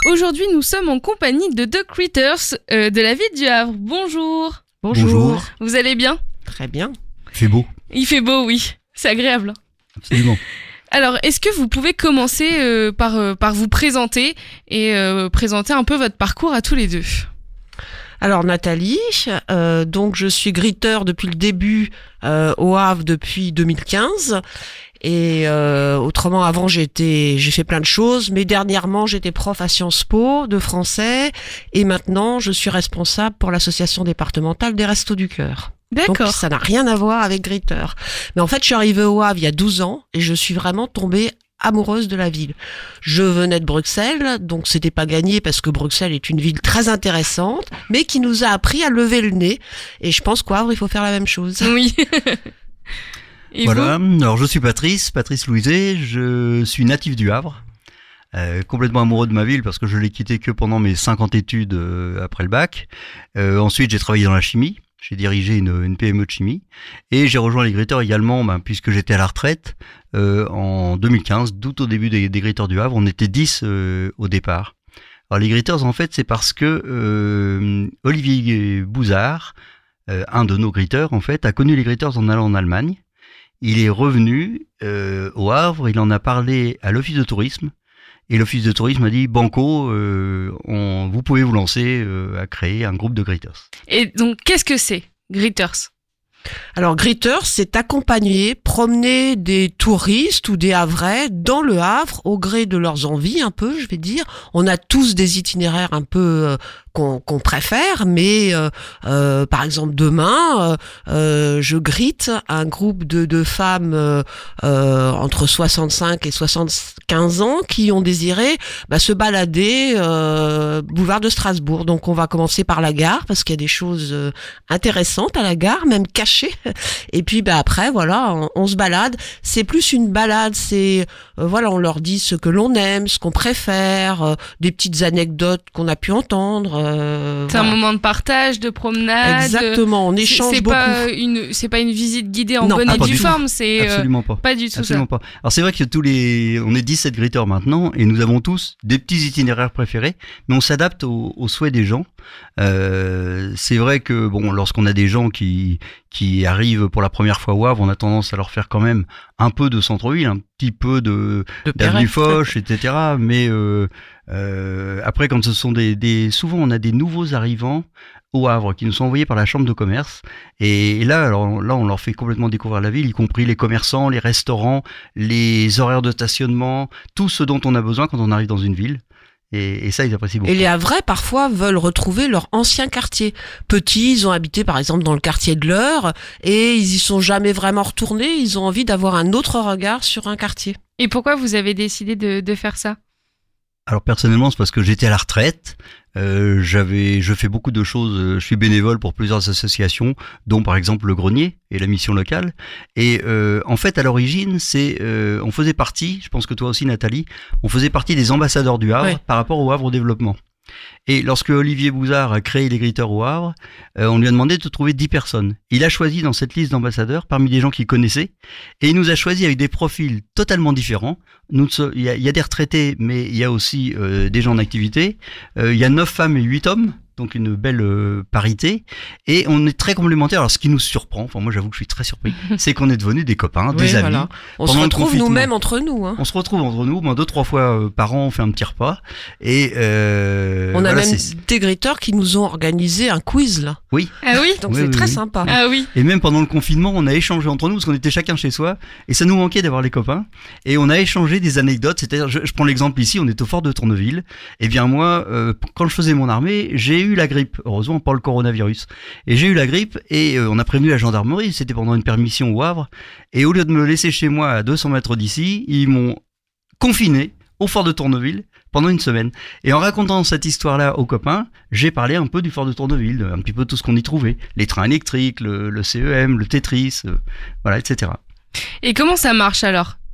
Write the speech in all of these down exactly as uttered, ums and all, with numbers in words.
Aujourd'hui, nous sommes en compagnie de deux critters euh, de la ville du Havre. Bonjour. Bonjour. Bonjour. Vous allez bien ? Très bien. Il fait beau. Il fait beau, oui. C'est agréable. Absolument. Alors, est-ce que vous pouvez commencer euh, par, euh, par vous présenter et euh, présenter un peu votre parcours à tous les deux ? Alors Nathalie, euh, donc je suis gritter depuis le début euh, au Havre depuis deux mille quinze. Et euh, autrement, avant, j'étais, j'ai fait plein de choses, mais dernièrement, j'étais prof à Sciences Po de français, et maintenant, je suis responsable pour l'association départementale des Restos du Cœur. D'accord. Donc, ça n'a rien à voir avec gritter. Mais en fait, je suis arrivée au Havre il y a douze ans, et je suis vraiment tombée amoureuse de la ville. Je venais de Bruxelles, donc c'était pas gagné parce que Bruxelles est une ville très intéressante, mais qui nous a appris à lever le nez. Et je pense qu'au Havre, il faut faire la même chose. Oui. Et voilà, vous ? alors je suis Patrice, Patrice Louiset, je suis natif du Havre, euh, complètement amoureux de ma ville parce que je l'ai quitté que pendant mes cinquante études euh, après le bac. Euh, ensuite j'ai travaillé dans la chimie, j'ai dirigé une, une P M E de chimie et j'ai rejoint les gritters également ben, puisque j'étais à la retraite euh, en deux mille quinze, tout au début des, des gritters du Havre, on était dix euh, au départ. Alors les gritters en fait c'est parce que euh, Olivier Bouzard, euh, un de nos gritters en fait, a connu les gritters en allant en Allemagne. Il est revenu euh, au Havre, il en a parlé à l'office de tourisme, et l'office de tourisme a dit « Banco, euh, on, vous pouvez vous lancer euh, à créer un groupe de gritters ». Et donc, qu'est-ce que c'est, gritters ? Alors, gritter, c'est accompagner, promener des touristes ou des Havrais dans le Havre au gré de leurs envies, un peu, je vais dire. On a tous des itinéraires un peu euh, qu'on, qu'on préfère, mais euh, euh, par exemple, demain, euh, je gritte un groupe de, de femmes euh, euh, entre soixante-cinq et soixante-quinze ans qui ont désiré bah, se balader euh, boulevard de Strasbourg. Donc, on va commencer par la gare, parce qu'il y a des choses euh, intéressantes à la gare, même cachées. Et puis bah après voilà on, on se balade, c'est plus une balade, c'est euh, voilà on leur dit ce que l'on aime, ce qu'on préfère, euh, des petites anecdotes qu'on a pu entendre. Euh, c'est voilà. un moment de partage, de promenade. Exactement, on c'est, échange c'est beaucoup. Pas une, c'est pas une visite guidée en non, bonne ah, et due forme, tout. c'est absolument pas. Euh, pas du tout absolument ça. Pas. Alors c'est vrai que tous les, on est dix-sept gritters maintenant et nous avons tous des petits itinéraires préférés, mais on s'adapte aux, aux souhaits des gens. Euh, c'est vrai que bon, lorsqu'on a des gens qui qui arrivent pour la première fois au Havre, on a tendance à leur faire quand même un peu de centre-ville, un petit peu de, de d'avenue Foch, et cetera. Mais euh, euh, après, quand ce sont des, des, souvent on a des nouveaux arrivants au Havre qui nous sont envoyés par la chambre de commerce. Et là, alors là, on leur fait complètement découvrir la ville, y compris les commerçants, les restaurants, les horaires de stationnement, tout ce dont on a besoin quand on arrive dans une ville. Et, et ça, ils apprécient beaucoup. Et les Havrais, parfois, veulent retrouver leur ancien quartier. Petits, ils ont habité, par exemple, dans le quartier de l'Eure, et ils y sont jamais vraiment retournés. Ils ont envie d'avoir un autre regard sur un quartier. Et pourquoi vous avez décidé de, de faire ça ? Alors personnellement, c'est parce que j'étais à la retraite. Euh, j'avais, je fais beaucoup de choses. Je suis bénévole pour plusieurs associations, dont par exemple le Grenier et la mission locale. Et euh, en fait, à l'origine, c'est, euh, on faisait partie. Je pense que toi aussi, Nathalie, on faisait partie des ambassadeurs du Havre, ouais, par rapport au Havre au développement. Et lorsque Olivier Bouzard a créé les gritters au Havre, euh, on lui a demandé de trouver dix personnes. Il a choisi dans cette liste d'ambassadeurs parmi des gens qu'il connaissait, et il nous a choisi avec des profils totalement différents. Nous, il y a, il y a des retraités, mais il y a aussi euh, des gens en activité. Euh, il y a neuf femmes et huit hommes, donc une belle euh, parité. Et on est très complémentaires. Alors, ce qui nous surprend, enfin moi j'avoue que je suis très surpris, c'est qu'on est devenus des copains, oui, des amis. Voilà. On se retrouve nous-mêmes entre nous. Hein. On se retrouve entre nous, ben, deux trois fois euh, par an, on fait un petit repas. Et euh, on a voilà, même c'est... des gritters qui nous ont organisé un quiz là. Oui. Ah oui. Donc oui, c'est oui, très oui. sympa. Ah oui. Et même pendant le confinement, on a échangé entre nous parce qu'on était chacun chez soi et ça nous manquait d'avoir les copains. Et on a échangé des anecdotes. C'est-à-dire, je, je prends l'exemple ici, on est au fort de Tourneville. Et bien moi, euh, quand je faisais mon armée, j'ai eu la grippe. Heureusement, pas le coronavirus. Et j'ai eu la grippe et euh, on a prévenu la gendarmerie. C'était pendant une permission au Havre. Et au lieu de me laisser chez moi à deux cents mètres d'ici, ils m'ont confiné au fort de Tourneville pendant une semaine. Et en racontant cette histoire-là aux copains, j'ai parlé un peu du fort de Tourneville, un petit peu tout ce qu'on y trouvait. Les trains électriques, le, le C E M, le Tetris, euh, voilà, et cetera. Et comment ça marche alors ?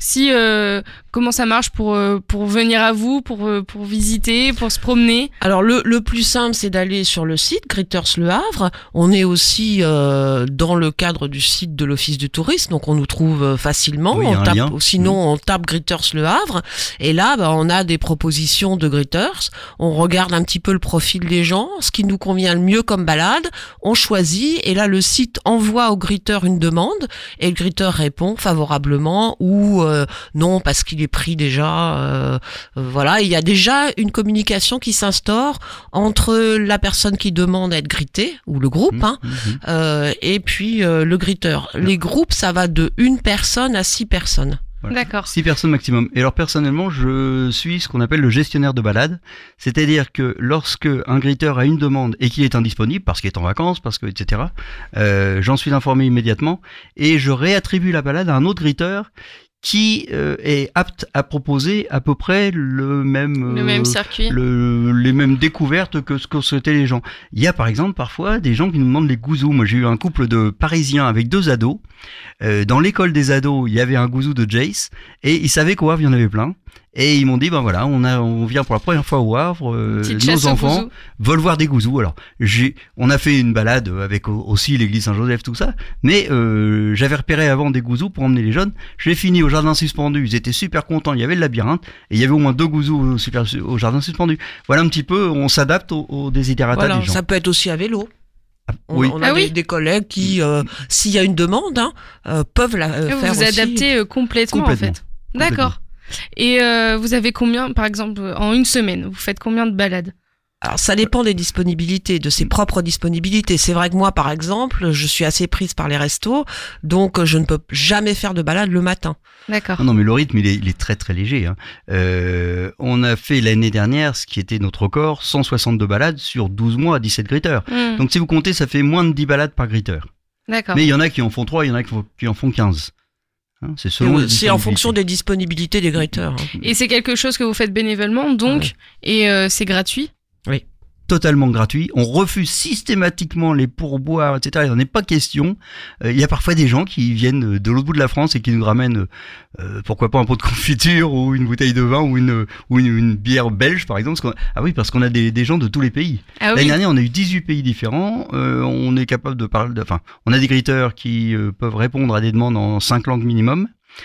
Si euh, comment ça marche pour euh, pour venir à vous, pour euh, pour visiter, pour se promener? Alors le le plus simple, c'est d'aller sur le site Gritters Le Havre. On est aussi euh, dans le cadre du site de l'Office du tourisme, donc on nous trouve euh, facilement. Oui, il y a on un tape, lien. Sinon, on tape Gritters Le Havre, et là, bah, on a des propositions de Gritters. On regarde un petit peu le profil des gens, ce qui nous convient le mieux comme balade. On choisit, et là, le site envoie au Gritter une demande, et le Gritter répond favorablement ou euh, non parce qu'il est pris déjà. Euh, euh, voilà, il y a déjà une communication qui s'instaure entre la personne qui demande à être grittée ou le groupe, Mmh, hein, mmh. euh, et puis euh, le Gritter. Les groupes, ça va de une personne à six personnes. Voilà. D'accord. Six personnes maximum. Et alors personnellement, je suis ce qu'on appelle le gestionnaire de balade, c'est-à-dire que lorsque un gritter a une demande et qu'il est indisponible parce qu'il est en vacances, parce que et cetera, euh, j'en suis informé immédiatement et je réattribue la balade à un autre gritter qui euh, est apte à proposer à peu près le même Le euh, même circuit. le, les mêmes découvertes que ce que souhaitaient les gens. Il y a par exemple parfois des gens qui nous demandent les gouzous. Moi j'ai eu un couple de Parisiens avec deux ados. Euh, dans l'école des ados, il y avait un gouzou de Jace et ils savaient qu'au Havre il y en avait plein. Et ils m'ont dit ben voilà, on a on vient pour la première fois au Havre, euh, Petite chasse nos aux enfants gouzous. veulent voir des gouzous. Alors j'ai on a fait une balade avec au- aussi l'église Saint-Joseph tout ça, mais euh, j'avais repéré avant des gouzous pour emmener les jeunes. J'ai fini au jardin suspendu, ils étaient super contents, il y avait le labyrinthe et il y avait au moins deux gouzous au, super, au jardin suspendu. Voilà un petit peu, on s'adapte aux, aux desiderata Voilà, des gens. ça peut être aussi à vélo. Ah, On, oui. on a Ah des, oui. des collègues qui, euh, s'il y a une demande, hein, euh, peuvent la euh, vous faire vous aussi. adaptez euh, complètement, Complètement. en fait. D'accord. Et euh, vous avez combien, par exemple, en une semaine, vous faites combien de balades? Alors ça dépend des disponibilités, de ses propres disponibilités. C'est vrai que moi, par exemple, je suis assez prise par les restos, donc je ne peux jamais faire de balade le matin. D'accord. Non, non, mais le rythme, il est, il est très très léger. Hein. Euh, on a fait l'année dernière, ce qui était notre record, cent soixante-deux balades sur douze mois à dix-sept gritters. Hmm, Donc si vous comptez, ça fait moins de dix balades par gritter. D'accord. Mais il y en a qui en font trois, il y en a qui font- qui en font quinze. Hein, c'est selon les C'est en fonction disponibilités. des disponibilités des gritters. hein. Et c'est quelque chose que vous faites bénévolement, donc, Ouais. et euh, c'est gratuit? Totalement gratuit. On refuse systématiquement les pourboires, et cetera. Il n'en est pas question. Euh, il y a parfois des gens qui viennent de l'autre bout de la France et qui nous ramènent, euh, pourquoi pas un pot de confiture ou une bouteille de vin ou une, ou une, une bière belge, par exemple. Parce qu'on- ah oui, parce qu'on a des, des gens de tous les pays. Ah L'année oui. dernière, on a eu dix-huit pays différents. Euh, on est capable de parler, de- enfin, on a des gritters qui euh, peuvent répondre à des demandes en cinq langues minimum.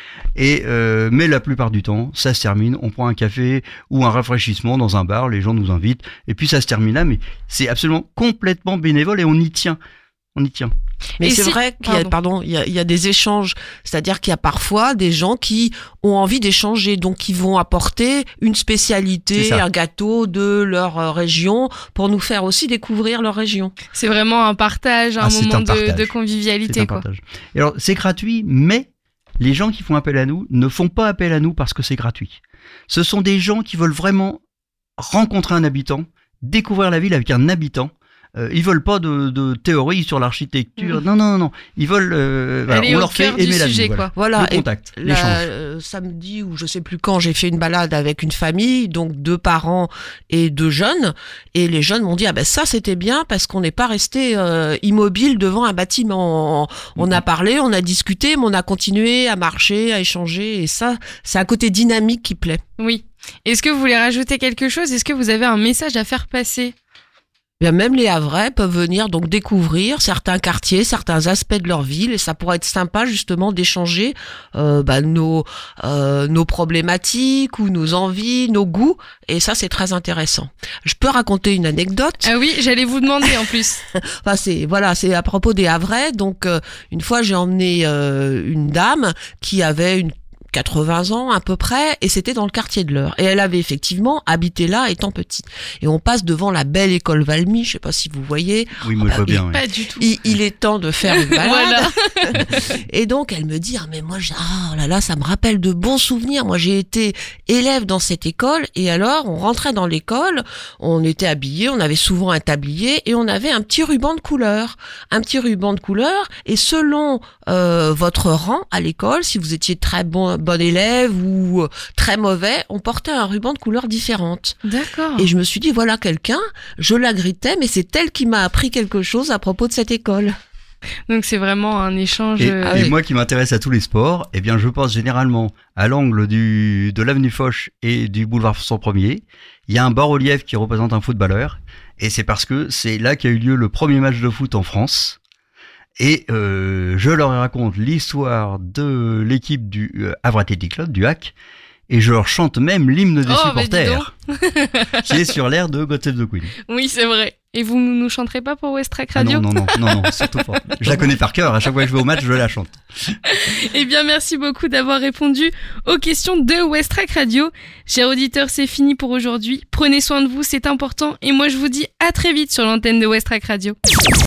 Et euh, mais la plupart du temps, ça se termine. On prend un café ou un rafraîchissement dans un bar. Les gens nous invitent et puis ça se termine là. Mais c'est absolument complètement bénévole et on y tient. On y tient. Mais Et c'est si- vrai qu'il y a, pardon. pardon, il y a, il y a des échanges. C'est-à-dire qu'il y a parfois des gens qui ont envie d'échanger, donc qui vont apporter une C'est spécialité, ça. un gâteau de leur euh, région pour nous faire aussi découvrir leur région. C'est vraiment un partage, un Ah, c'est moment un de, partage. de C'est convivialité, un quoi. partage. Et alors c'est gratuit, mais les gens qui font appel à nous ne font pas appel à nous parce que c'est gratuit. Ce sont des gens qui veulent vraiment rencontrer un habitant, découvrir la ville avec un habitant. Euh, ils veulent pas de, de théorie sur l'architecture. Mmh. Non, non, non, non. Ils veulent. Euh, voilà, Aller on au leur fait cœur du aimer la sujet, ville. quoi. Voilà. Voilà. Le Et contact, la- l'échange. euh, samedi ou je sais plus quand, j'ai fait une balade avec une famille, donc deux parents et deux jeunes, et les jeunes m'ont dit ah ben ça c'était bien parce qu'on n'est pas resté euh, immobile devant un bâtiment. On a parlé, on a discuté, mais on a continué à marcher, à échanger, et ça c'est un côté dynamique qui plaît. Oui. Est-ce que vous voulez rajouter quelque chose? Est-ce que vous avez un message à faire passer? Bien, même les Havrais peuvent venir donc découvrir certains quartiers, certains aspects de leur ville, et ça pourrait être sympa justement d'échanger euh, bah, nos euh, nos problématiques ou nos envies, nos goûts, et ça c'est très intéressant. Je peux raconter une anecdote. Ah oui, j'allais vous demander en plus. Enfin c'est voilà, c'est à propos des Havrais. Donc euh, une fois j'ai emmené euh, une dame qui avait une quatre-vingts ans à peu près, et c'était dans le quartier de l'Eure. Et elle avait effectivement habité là étant petite. Et on passe devant la belle école Valmy, je sais pas si vous voyez. Oui, moi je vois il- bien. oui. Pas du tout. Il, il est temps de faire une balade. Voilà. Et donc elle me dit ah mais moi j'ai- ah là là ça me rappelle de bons souvenirs. Moi j'ai été élève dans cette école, et alors on rentrait dans l'école, on était habillés, on avait souvent un tablier et on avait un petit ruban de couleur, un petit ruban de couleur, et selon euh, votre rang à l'école, si vous étiez très bon bon élève ou euh, très mauvais, on portait un ruban de couleur différente. D'accord. Et je me suis dit voilà quelqu'un, je la grittais, mais c'est elle qui m'a appris quelque chose à propos de cette école. Donc c'est vraiment un échange. Et, euh, et moi qui m'intéresse à tous les sports, eh bien je pense généralement à l'angle du de l'avenue Foch et du boulevard cent premier. Il y a un bas-relief qui représente un footballeur, et c'est parce que c'est là qu'a eu lieu le premier match de foot en France. Et euh, je leur raconte l'histoire de l'équipe du euh, Havre Athletic Club, du H A C, et je leur chante même l'hymne des Oh, bah, dis supporters, qui est sur l'air de God Save the Queen. Oui, c'est vrai. Et vous nous chanterez pas pour West Track Radio ? Ah non, non, non, non, non, surtout pas. Je la connais par cœur, à chaque fois que je vais au match, je la chante. Eh bien, merci beaucoup d'avoir répondu aux questions de West Track Radio. Chers auditeurs, c'est fini pour aujourd'hui. Prenez soin de vous, c'est important. Et moi, je vous dis à très vite sur l'antenne de West Track Radio.